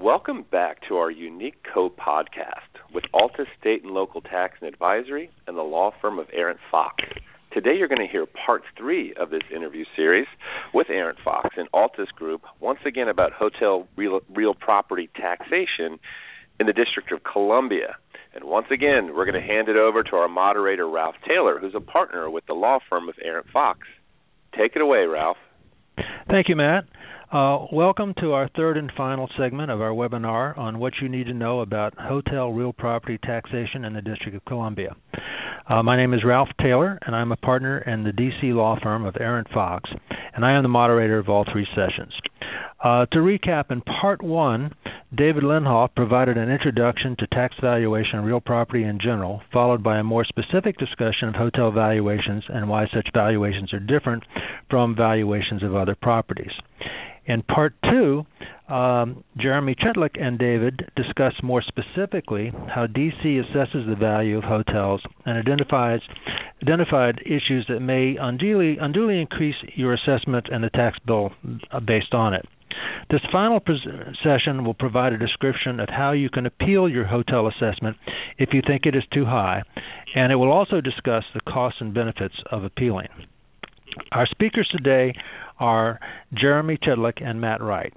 welcome back to our Unique Co-podcast with Altus State and Local Tax and Advisory and the law firm of Arent Fox. Today you're going to hear part 3 of this interview series with Arent Fox and Altus Group, once again about hotel real property taxation in the District of Columbia. And once again, we're going to hand it over to our moderator, Ralph Taylor, who's a partner with the law firm of Arent Fox. Take it away, Ralph. Thank you, Matt. Welcome to our third and final segment of our webinar on what you need to know about hotel real property taxation in the District of Columbia. My name is Ralph Taylor, and I'm a partner in the D.C. law firm of Arent Fox, and I am the moderator of all 3 sessions. To recap, in Part 1, David Lindhoff provided an introduction to tax valuation of real property in general, followed by a more specific discussion of hotel valuations and why such valuations are different from valuations of other properties. In Part 2, Jeremy Chetlik and David discuss more specifically how D.C. assesses the value of hotels and identified issues that may unduly increase your assessment and the tax bill based on it. This final session will provide a description of how you can appeal your hotel assessment if you think it is too high, and it will also discuss the costs and benefits of appealing. Our speakers today are Jeremy Chetlik and Matt Wright.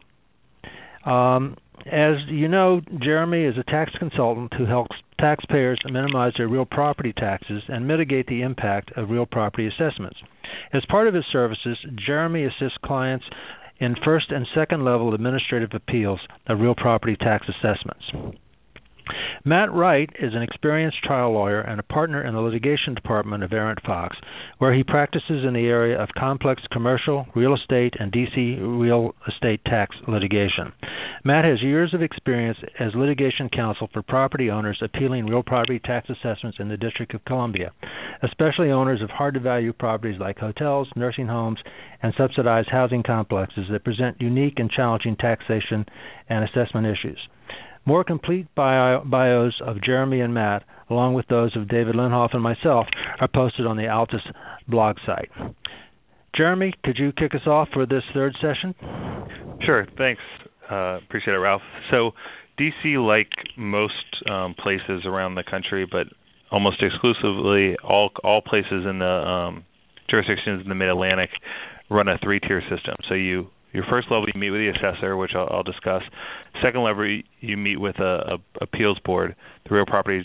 As you know, Jeremy is a tax consultant who helps taxpayers minimize their real property taxes and mitigate the impact of real property assessments. As part of his services, Jeremy assists clients in first and second level administrative appeals of real property tax assessments. Matt Wright is an experienced trial lawyer and a partner in the litigation department of Arent Fox, where he practices in the area of complex commercial, real estate, and D.C. real estate tax litigation. Matt has years of experience as litigation counsel for property owners appealing real property tax assessments in the District of Columbia, especially owners of hard-to-value properties like hotels, nursing homes, and subsidized housing complexes that present unique and challenging taxation and assessment issues. More complete bios of Jeremy and Matt, along with those of David Lindhoff and myself, are posted on the Altus blog site. Jeremy, could you kick us off for this third session? Sure, thanks. Appreciate it, Ralph. So D.C., like most places around the country, but almost exclusively all places in the jurisdictions in the Mid-Atlantic run a 3-tier system. So your first level, you meet with the assessor, which I'll discuss. Second level, you meet with a appeals board, the Real Property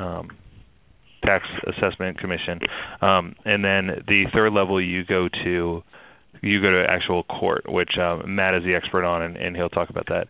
Tax Assessment Commission, and then the third level, you go to actual court, which Matt is the expert on, and he'll talk about that.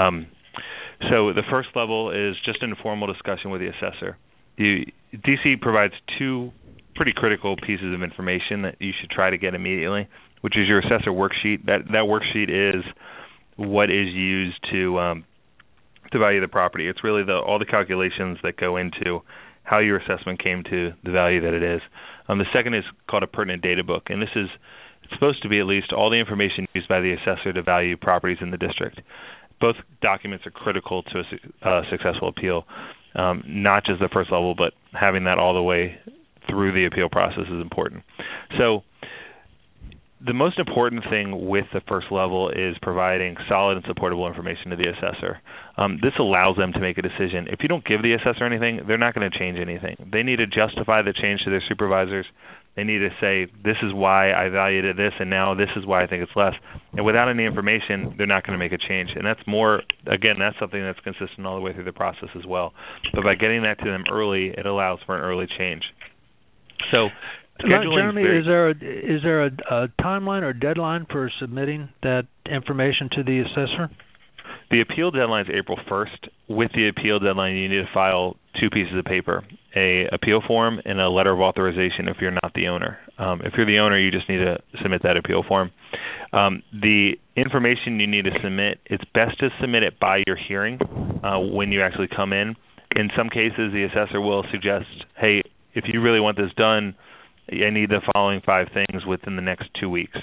So the first level is just an informal discussion with the assessor. D.C. provides 2 pretty critical pieces of information that you should try to get immediately, which is your assessor worksheet. That worksheet is what is used to value the property. It's really all the calculations that go into how your assessment came to the value that it is. The second is called a pertinent data book, and it's supposed to be at least all the information used by the assessor to value properties in the district. Both documents are critical to a successful appeal, not just the first level, but having that all the way through the appeal process is important. So the most important thing with the first level is providing solid and supportable information to the assessor. This allows them to make a decision. If you don't give the assessor anything, they're not going to change anything. They need to justify the change to their supervisors. They need to say, this is why I valued it this, and now this is why I think it's less. And without any information, they're not going to make a change. And that's that's something that's consistent all the way through the process as well. But by getting that to them early, it allows for an early change. So, Jeremy, is there a timeline or deadline for submitting that information to the assessor? The appeal deadline is April 1st. With the appeal deadline, you need to file 2 pieces of paper, a appeal form and a letter of authorization if you're not the owner. If you're the owner, you just need to submit that appeal form. The information you need to submit, it's best to submit it by your hearing when you actually come in. In some cases, the assessor will suggest, hey, if you really want this done, I need the following 5 things within the next 2 weeks.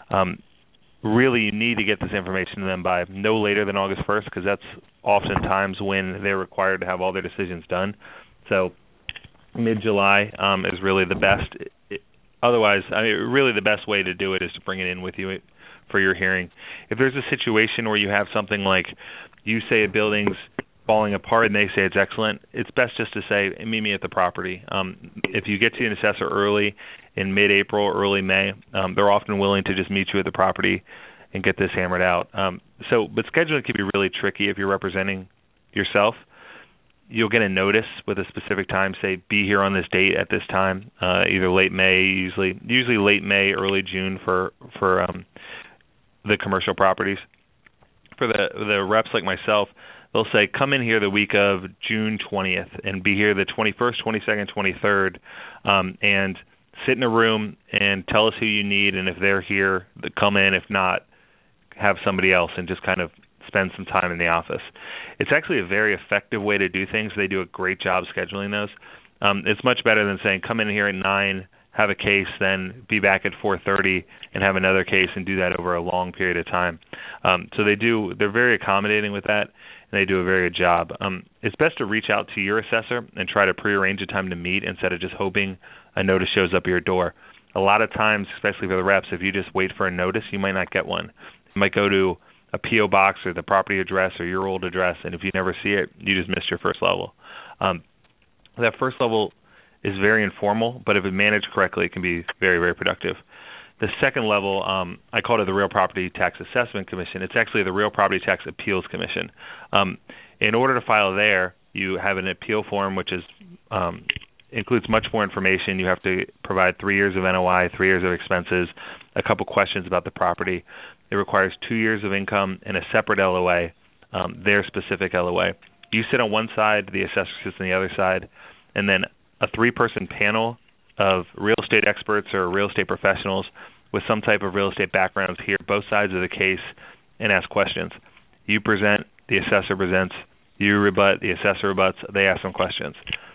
Really, you need to get this information to them by no later than August 1st, because that's oftentimes when they're required to have all their decisions done. So mid-July is really the best. Otherwise, really the best way to do it is to bring it in with you for your hearing. If there's a situation where you have something like you say a building's falling apart and they say it's excellent, it's best just to say, meet me at the property. If you get to an assessor early, in mid-April or early May, they're often willing to just meet you at the property and get this hammered out. But scheduling can be really tricky if you're representing yourself. You'll get a notice with a specific time, say, be here on this date at this time, either late May, usually late May, early June for the commercial properties. For the reps like myself, they'll say, come in here the week of June 20th and be here the 21st, 22nd, 23rd, and sit in a room and tell us who you need, and if they're here, come in. If not, have somebody else, and just kind of spend some time in the office. It's actually a very effective way to do things. They do a great job scheduling those. It's much better than saying, come in here at 9, have a case, then be back at 4:30 and have another case, and do that over a long period of time. So they're very accommodating with that, and they do a very good job. It's best to reach out to your assessor and try to prearrange a time to meet instead of just hoping a notice shows up at your door. A lot of times, especially for the reps, if you just wait for a notice, you might not get one. You might go to a P.O. box or the property address or your old address, and if you never see it, you just missed your first level. That first level is very informal, but if it managed correctly, it can be very, very productive. The second level, I call it the Real Property Tax Assessment Commission. It's actually the Real Property Tax Appeals Commission. In order to file there, you have an appeal form, which includes much more information. You have to provide 3 years of NOI, 3 years of expenses, a couple questions about the property. It requires 2 years of income and a separate LOA, their specific LOA. You sit on one side, the assessor sits on the other side, and then a 3-person panel of real estate experts or real estate professionals with some type of real estate backgrounds hear both sides of the case and ask questions. You present, the assessor presents, you rebut, the assessor rebuts, they ask some questions.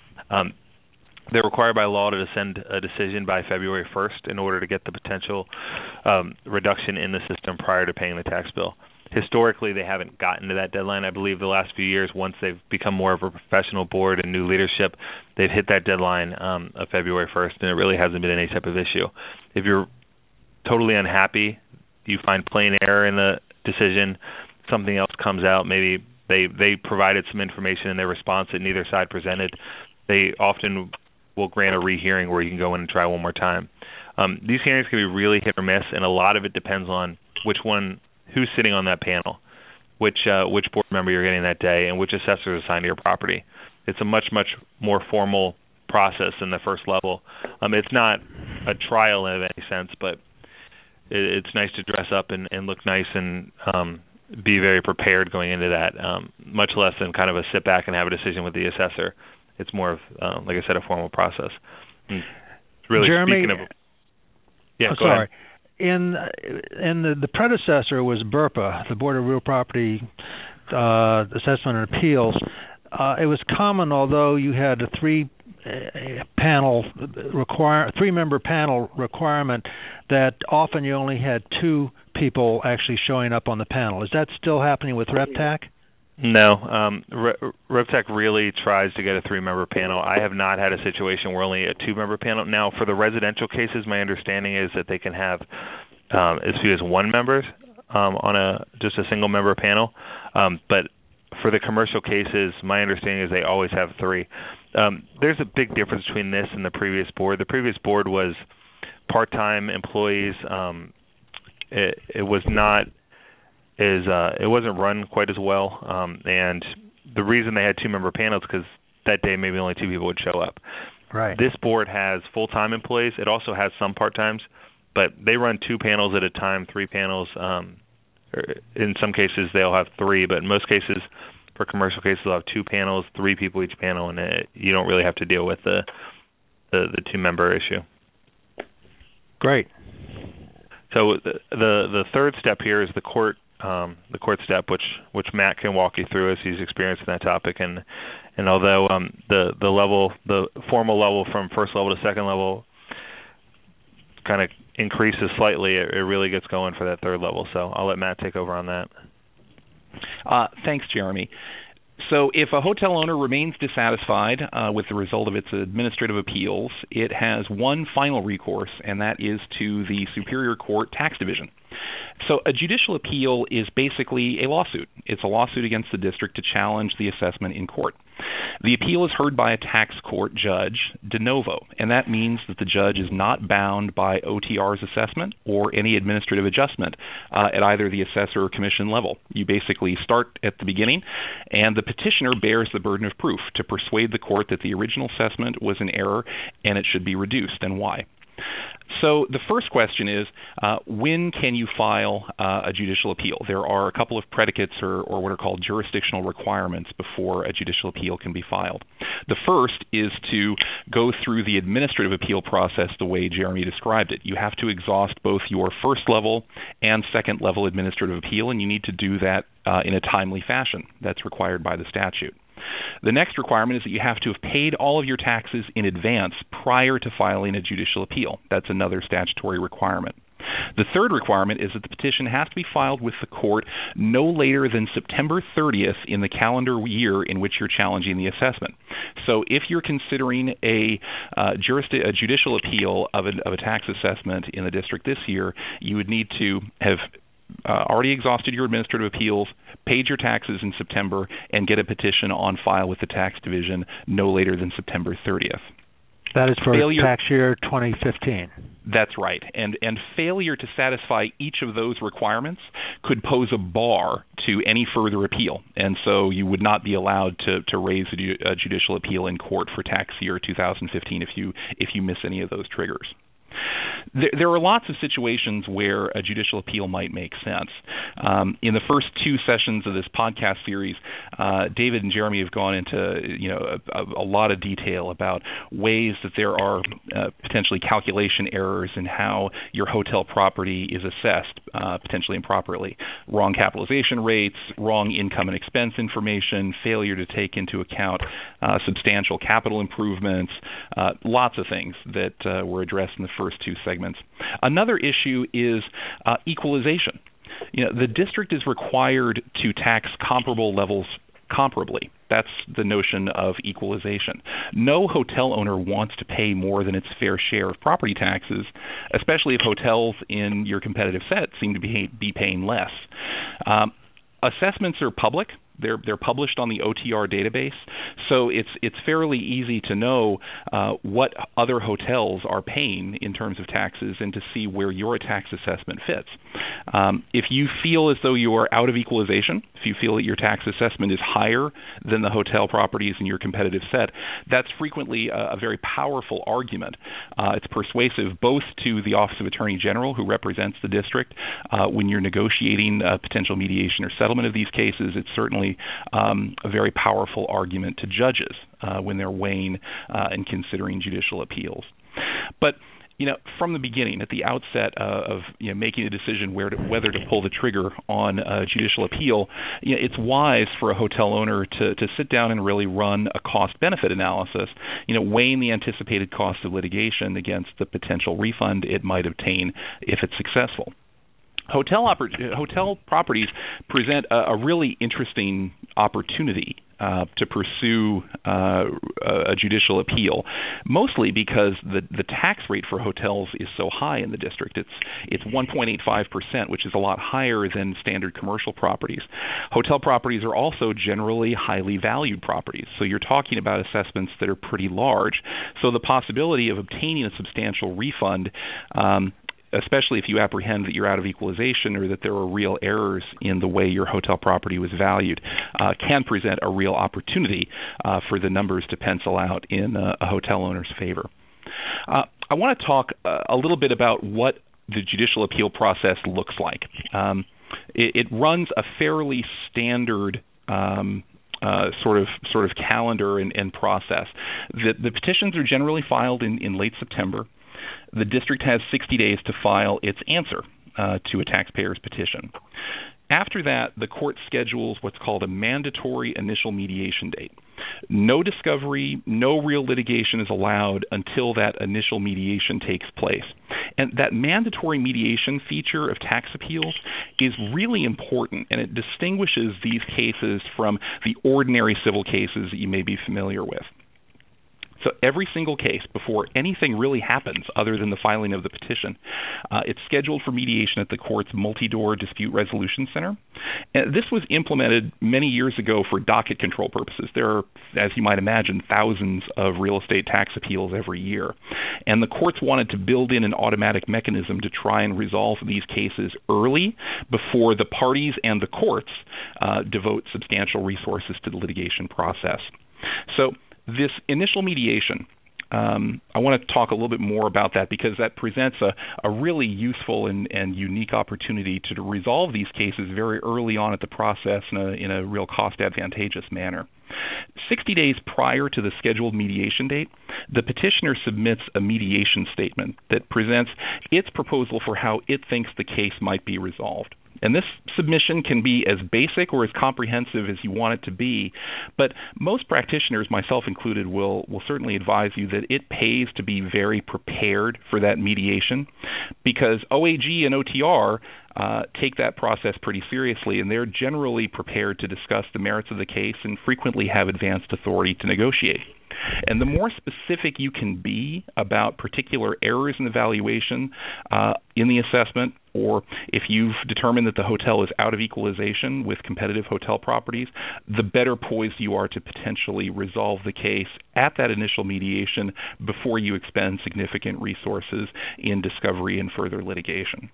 They're required by law to send a decision by February 1st in order to get the potential reduction in the system prior to paying the tax bill. Historically, they haven't gotten to that deadline. I believe the last few years, once they've become more of a professional board and new leadership, they've hit that deadline of February 1st, and it really hasn't been any type of issue. If you're totally unhappy, you find plain error in the decision, something else comes out, maybe they provided some information in their response that neither side presented, they often will grant a rehearing where you can go in and try one more time. These hearings can be really hit or miss, and a lot of it depends on who's sitting on that panel, which board member you're getting that day, and which assessor is assigned to your property. It's a much, much more formal process than the first level. It's not a trial in any sense, but it's nice to dress up and look nice and be very prepared going into that, much less than kind of a sit back and have a decision with the assessor. It's more of, like I said, a formal process. Really, Jeremy, speaking of, yeah, go ahead. And the predecessor was BRPA, the Board of Real Property Assessment and Appeals. It was common, although you had a three-member panel requirement, that often you only had 2 people actually showing up on the panel. Is that still happening with RepTac? No. RepTac really tries to get a 3-member panel. I have not had a situation where only a 2-member panel. Now, for the residential cases, my understanding is that they can have as few as 1 member on just a single-member panel. But for the commercial cases, my understanding is they always have 3. There's a big difference between this and the previous board. The previous board was part-time employees. It was not it wasn't run quite as well, and the reason they had 2-member panels is because that day maybe only 2 people would show up. Right. This board has full-time employees. It also has some part-times, but they run 2 panels at a time, 3 panels. In some cases, they'll have 3, but in most cases, for commercial cases, they'll have 2 panels, 3 people each panel, and you don't really have to deal with the 2-member issue. Great. So the third step here is the court step, which Matt can walk you through as he's experienced in that topic. And although the formal level from first level to second level kind of increases slightly, it really gets going for that third level. So I'll let Matt take over on that. Thanks, Jeremy. So if a hotel owner remains dissatisfied with the result of its administrative appeals, it has one final recourse, and that is to the Superior Court Tax Division. So a judicial appeal is basically a lawsuit. It's a lawsuit against the district to challenge the assessment in court. The appeal is heard by a tax court judge de novo, and that means that the judge is not bound by OTR's assessment or any administrative adjustment at either the assessor or commission level. You basically start at the beginning, and the petitioner bears the burden of proof to persuade the court that the original assessment was an error and it should be reduced, and why. So the first question is, when can you file a judicial appeal? There are a couple of predicates or what are called jurisdictional requirements before a judicial appeal can be filed. The first is to go through the administrative appeal process the way Jeremy described it. You have to exhaust both your first level and second level administrative appeal, and you need to do that in a timely fashion. That's required by the statute. The next requirement is that you have to have paid all of your taxes in advance prior to filing a judicial appeal. That's another statutory requirement. The third requirement is that the petition has to be filed with the court no later than September 30th in the calendar year in which you're challenging the assessment. So if you're considering a judicial appeal of a tax assessment in the district this year, you would need to have already exhausted your administrative appeals, paid your taxes in September, and get a petition on file with the tax division no later than September 30th. That is for tax year 2015. That's right. And failure to satisfy each of those requirements could pose a bar to any further appeal. And so you would not be allowed to raise a judicial appeal in court for tax year 2015 if you miss any of those triggers. There are lots of situations where a judicial appeal might make sense. In the first two sessions of this podcast series, David and Jeremy have gone into a lot of detail about ways that there are potentially calculation errors in how your hotel property is assessed, potentially improperly. Wrong capitalization rates, wrong income and expense information, failure to take into account substantial capital improvements, lots of things that were addressed in the first two segments. Another issue is equalization. The district is required to tax comparable levels comparably. That's the notion of equalization. No hotel owner wants to pay more than its fair share of property taxes, especially if hotels in your competitive set seem to be paying less. Assessments are public. They're published on the OTR database, so it's fairly easy to know what other hotels are paying in terms of taxes and to see where your tax assessment fits. If you feel as though you are out of equalization, if you feel that your tax assessment is higher than the hotel properties in your competitive set, that's frequently a very powerful argument. It's persuasive both to the Office of Attorney General, who represents the district, when you're negotiating potential mediation or settlement of these cases. It's certainly a very powerful argument to judges when they're weighing and considering judicial appeals. But from the beginning, at the outset of making a decision whether to pull the trigger on a judicial appeal, it's wise for a hotel owner to sit down and really run a cost-benefit analysis, weighing the anticipated cost of litigation against the potential refund it might obtain if it's successful. Hotel properties present a really interesting opportunity to pursue a judicial appeal, mostly because the tax rate for hotels is so high in the district. It's 1.85%, which is a lot higher than standard commercial properties. Hotel properties are also generally highly valued properties, so you're talking about assessments that are pretty large. So the possibility of obtaining a substantial refund, especially if you apprehend that you're out of equalization or that there are real errors in the way your hotel property was valued, can present a real opportunity for the numbers to pencil out in a hotel owner's favor. I want to talk a little bit about what the judicial appeal process looks like. It runs a fairly standard sort of calendar and process. The petitions are generally filed in late September. The district has 60 days to file its answer to a taxpayer's petition. After that, the court schedules what's called a mandatory initial mediation date. No discovery, no real litigation is allowed until that initial mediation takes place. And that mandatory mediation feature of tax appeals is really important, and it distinguishes these cases from the ordinary civil cases that you may be familiar with. So every single case, before anything really happens other than the filing of the petition, it's scheduled for mediation at the court's multi-door dispute resolution center. And this was implemented many years ago for docket control purposes. There are, as you might imagine, thousands of real estate tax appeals every year. And the courts wanted to build in an automatic mechanism to try and resolve these cases early before the parties and the courts devote substantial resources to the litigation process. So this initial mediation, I want to talk a little bit more about that because that presents a really useful and unique opportunity to resolve these cases very early on at the process in a real cost-advantageous manner. 60 days prior to the scheduled mediation date, the petitioner submits a mediation statement that presents its proposal for how it thinks the case might be resolved. And this submission can be as basic or as comprehensive as you want it to be, but most practitioners, myself included, will certainly advise you that it pays to be very prepared for that mediation because OAG and OTR take that process pretty seriously, and they're generally prepared to discuss the merits of the case and frequently have advanced authority to negotiate. And the more specific you can be about particular errors in the valuation in the assessment, or if you've determined that the hotel is out of equalization with competitive hotel properties, the better poised you are to potentially resolve the case at that initial mediation before you expend significant resources in discovery and further litigation.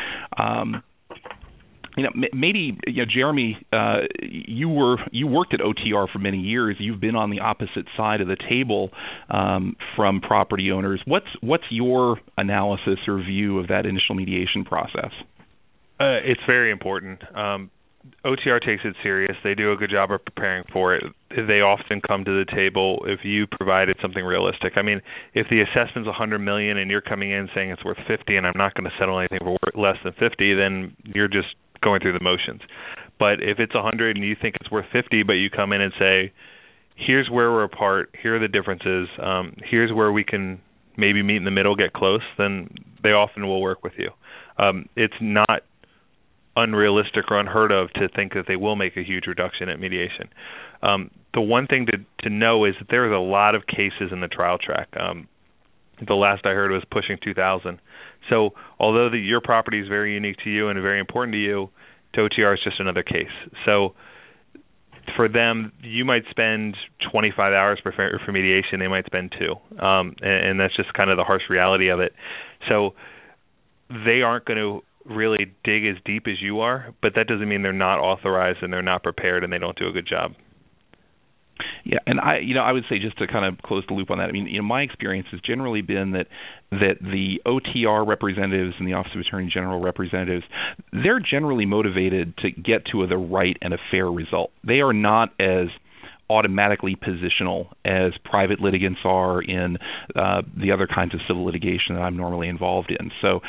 Maybe Jeremy, you worked at OTR for many years. You've been on the opposite side of the table from property owners. What's your analysis or view of that initial mediation process? It's very important. OTR takes it serious. They do a good job of preparing for it. They often come to the table if you provided something realistic. I mean, if the assessment's $100 million and you're coming in saying it's worth $50 and I'm not going to settle anything for less than $50, then you're just going through the motions. But if it's 100 and you think it's worth 50, but you come in and say, here's where we're apart, here are the differences, here's where we can maybe meet in the middle, get close, then they often will work with you. It's not unrealistic or unheard of to think that they will make a huge reduction at mediation. The one thing to know is that there's a lot of cases in the trial track. The last I heard was pushing 2,000. So although your property is very unique to you and very important to you, to OTR is just another case. So for them, you might spend 25 hours for mediation. They might spend 2. And that's just kind of the harsh reality of it. So they aren't going to really dig as deep as you are, but that doesn't mean they're not authorized and they're not prepared and they don't do a good job. Yeah, and I would say, just to kind of close the loop on that, I mean, my experience has generally been that the OTR representatives and the Office of Attorney General representatives, they're generally motivated to get to the right and a fair result. They are not as automatically positional as private litigants are in the other kinds of civil litigation that I'm normally involved in. So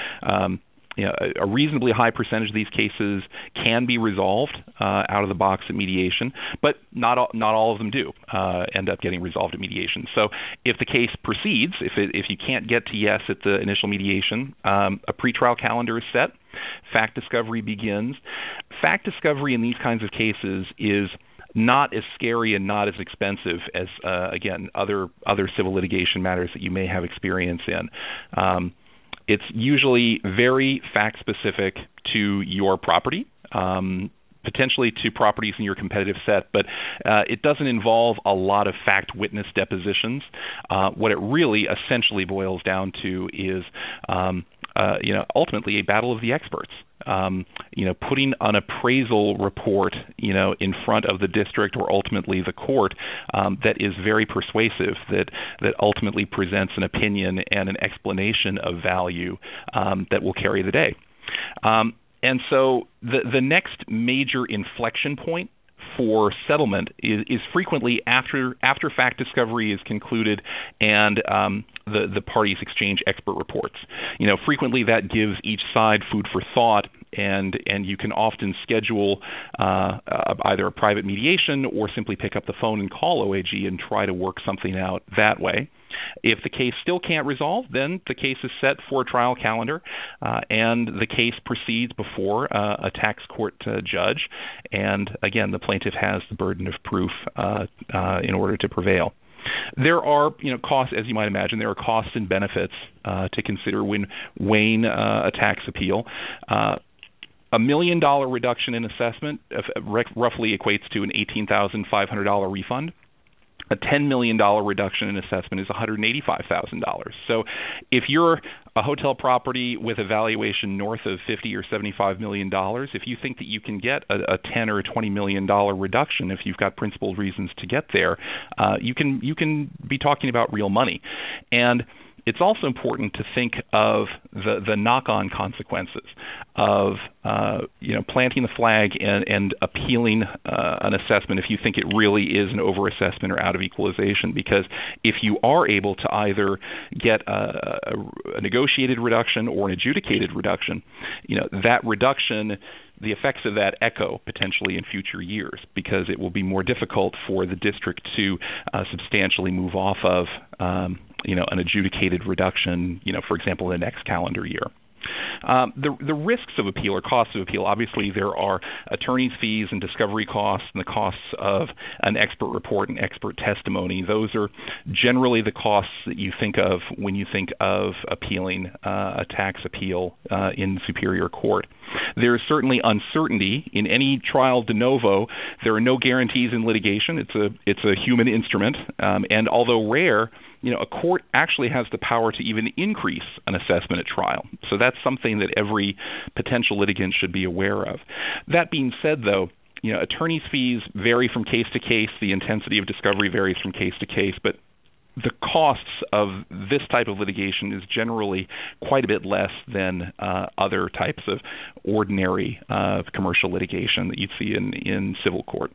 a reasonably high percentage of these cases can be resolved out of the box at mediation, but not all of them do end up getting resolved at mediation. So if the case proceeds, if you can't get to yes at the initial mediation, a pretrial calendar is set, fact discovery begins. Fact discovery in these kinds of cases is not as scary and not as expensive as, again, other civil litigation matters that you may have experience in. It's usually very fact-specific to your property, potentially to properties in your competitive set, but it doesn't involve a lot of fact witness depositions. What it really essentially boils down to is ultimately a battle of the experts. Putting an appraisal report, in front of the district or ultimately the court that is very persuasive, that ultimately presents an opinion and an explanation of value that will carry the day. And so the next major inflection point for settlement is frequently after fact discovery is concluded and the parties exchange expert reports. Frequently that gives each side food for thought, and you can often schedule either a private mediation or simply pick up the phone and call OAG and try to work something out that way. If the case still can't resolve, then the case is set for a trial calendar, and the case proceeds before a tax court judge. And again, the plaintiff has the burden of proof in order to prevail. There are, costs, as you might imagine. There are costs and benefits to consider when weighing a tax appeal. $1 million reduction in assessment roughly equates to an $18,500 refund. A $10 million reduction in assessment is $185,000. So if you're a hotel property with a valuation north of $50 or $75 million, if you think that you can get a $10 or $20 million reduction, if you've got principled reasons to get there, you can be talking about real money. And it's also important to think of the knock-on consequences of planting the flag and appealing an assessment if you think it really is an overassessment or out of equalization. Because if you are able to either get a negotiated reduction or an adjudicated reduction, that reduction, the effects of that echo potentially in future years, because it will be more difficult for the district to substantially move off of an adjudicated reduction, for example, in the next calendar year. The risks of appeal or costs of appeal, obviously there are attorney's fees and discovery costs and the costs of an expert report and expert testimony. Those are generally the costs that you think of when you think of appealing a tax appeal in Superior Court. There is certainly uncertainty in any trial de novo. There are no guarantees in litigation. It's a human instrument, and although rare, a court actually has the power to even increase an assessment at trial. So that's something that every potential litigant should be aware of. That being said, though, attorney's fees vary from case to case. The intensity of discovery varies from case to case, but the costs of this type of litigation is generally quite a bit less than other types of ordinary commercial litigation that you'd see in civil court.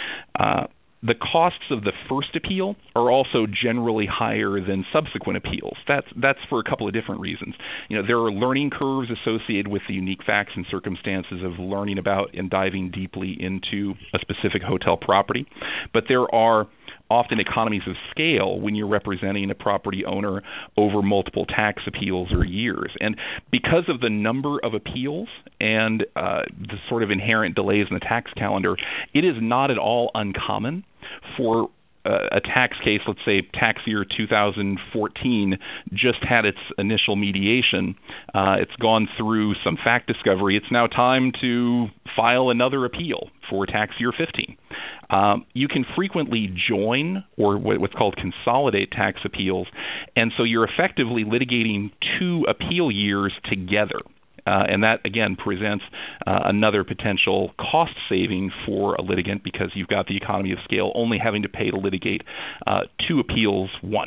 The costs of the first appeal are also generally higher than subsequent appeals. That's for a couple of different reasons. There are learning curves associated with the unique facts and circumstances of learning about and diving deeply into a specific hotel property, but there are often economies of scale when you're representing a property owner over multiple tax appeals or years. And because of the number of appeals and the sort of inherent delays in the tax calendar, it is not at all uncommon for a tax case, let's say tax year 2014, just had its initial mediation. It's gone through some fact discovery. It's now time to file another appeal for tax year 15. You can frequently join or what's called consolidate tax appeals, and so you're effectively litigating two appeal years together. And that, again, presents another potential cost saving for a litigant because you've got the economy of scale only having to pay to litigate two appeals once.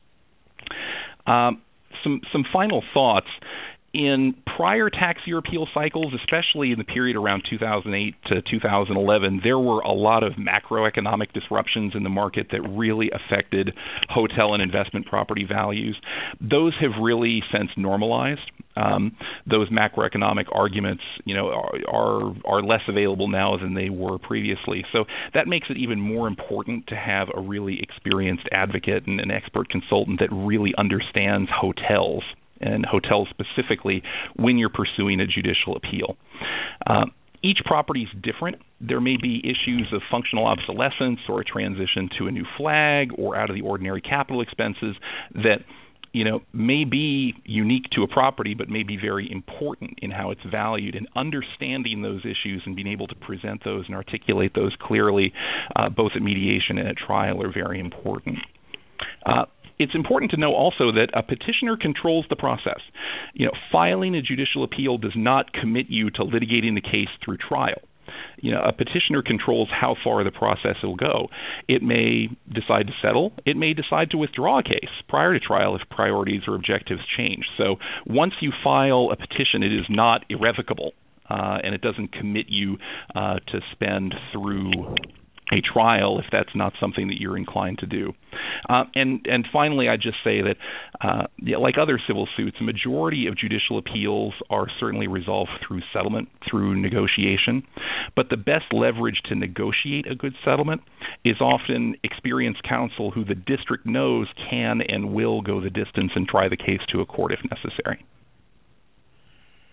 Some final thoughts. In prior tax year appeal cycles, especially in the period around 2008 to 2011, there were a lot of macroeconomic disruptions in the market that really affected hotel and investment property values. Those have really since normalized. Those macroeconomic arguments, are less available now than they were previously. So that makes it even more important to have a really experienced advocate and an expert consultant that really understands hotels, and hotels specifically, when you're pursuing a judicial appeal. Each property is different. There may be issues of functional obsolescence or a transition to a new flag or out of the ordinary capital expenses that may be unique to a property but may be very important in how it's valued. And understanding those issues and being able to present those and articulate those clearly, both at mediation and at trial, are very important. It's important to know also that a petitioner controls the process. Filing a judicial appeal does not commit you to litigating the case through trial. A petitioner controls how far the process will go. It may decide to settle. It may decide to withdraw a case prior to trial if priorities or objectives change. So once you file a petition, it is not irrevocable, and it doesn't commit you to spend through a trial if that's not something that you're inclined to do. And finally, I'd just say that, like other civil suits, a majority of judicial appeals are certainly resolved through settlement, through negotiation. But the best leverage to negotiate a good settlement is often experienced counsel who the district knows can and will go the distance and try the case to a court if necessary.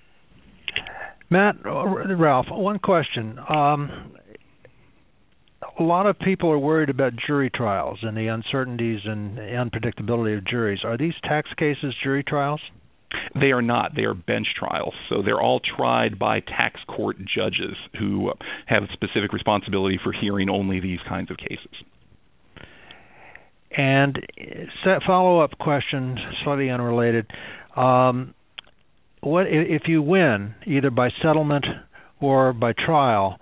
Matt, Ralph, one question. A lot of people are worried about jury trials and the uncertainties and unpredictability of juries. Are these tax cases jury trials? They are not. They are bench trials. So they're all tried by tax court judges who have specific responsibility for hearing only these kinds of cases. And follow-up question, slightly unrelated. What if you win, either by settlement or by trial,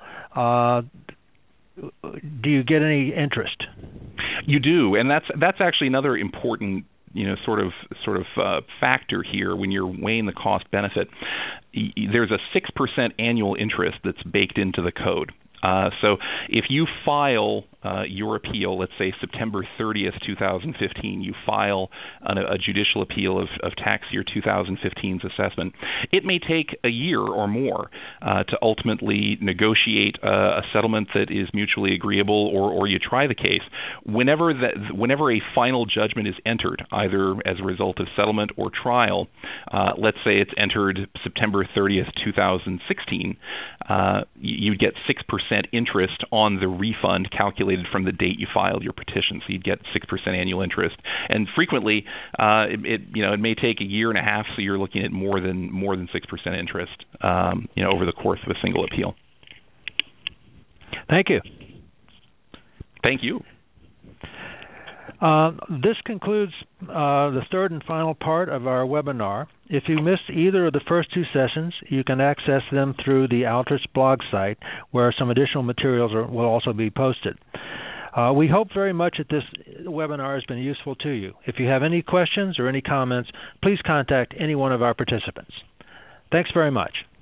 do you get any interest? You do, and that's actually another important sort of factor here when you're weighing the cost benefit. There's a 6% annual interest that's baked into the code. So if you file your appeal, let's say September 30th, 2015, you file a judicial appeal of tax year 2015's assessment, it may take a year or more to ultimately negotiate a settlement that is mutually agreeable, or you try the case. Whenever a final judgment is entered, either as a result of settlement or trial, let's say it's entered September 30th, 2016, you get 6% interest on the refund calculated from the date you filed your petition. So you'd get 6% annual interest, and frequently it may take a year and a half. So you're looking at more than 6% interest, over the course of a single appeal. Thank you. Thank you. This concludes the third and final part of our webinar. If you missed either of the first two sessions, you can access them through the Altus blog site, where some additional materials will also be posted. We hope very much that this webinar has been useful to you. If you have any questions or any comments, please contact any one of our participants. Thanks very much.